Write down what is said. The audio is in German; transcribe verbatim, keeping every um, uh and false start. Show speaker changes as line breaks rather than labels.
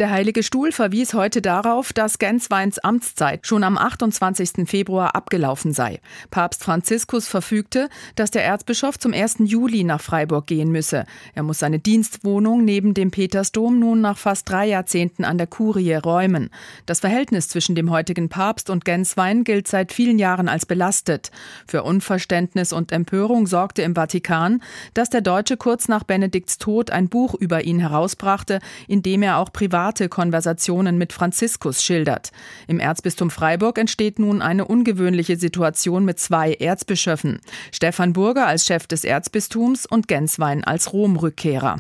Der Heilige Stuhl verwies heute darauf, dass Gänsweins Amtszeit schon am achtundzwanzigsten Februar abgelaufen sei. Papst Franziskus verfügte, dass der Erzbischof zum ersten Juli nach Freiburg gehen müsse. Er muss seine Dienstwohnung neben dem Petersdom nun nach fast drei Jahrzehnten an der Kurie räumen. Das Verhältnis zwischen dem heutigen Papst und Gänswein gilt seit vielen Jahren als belastet. Für Unverständnis und Empörung sorgte im Vatikan, dass der Deutsche kurz nach Benedikts Tod ein Buch über ihn herausbrachte, in dem er auch private Konversationen mit Franziskus schildert. Im Erzbistum Freiburg entsteht nun eine ungewöhnliche Situation mit zwei Erzbischöfen. Stefan Burger als Chef des Erzbistums und Gänswein als Rom-Rückkehrer.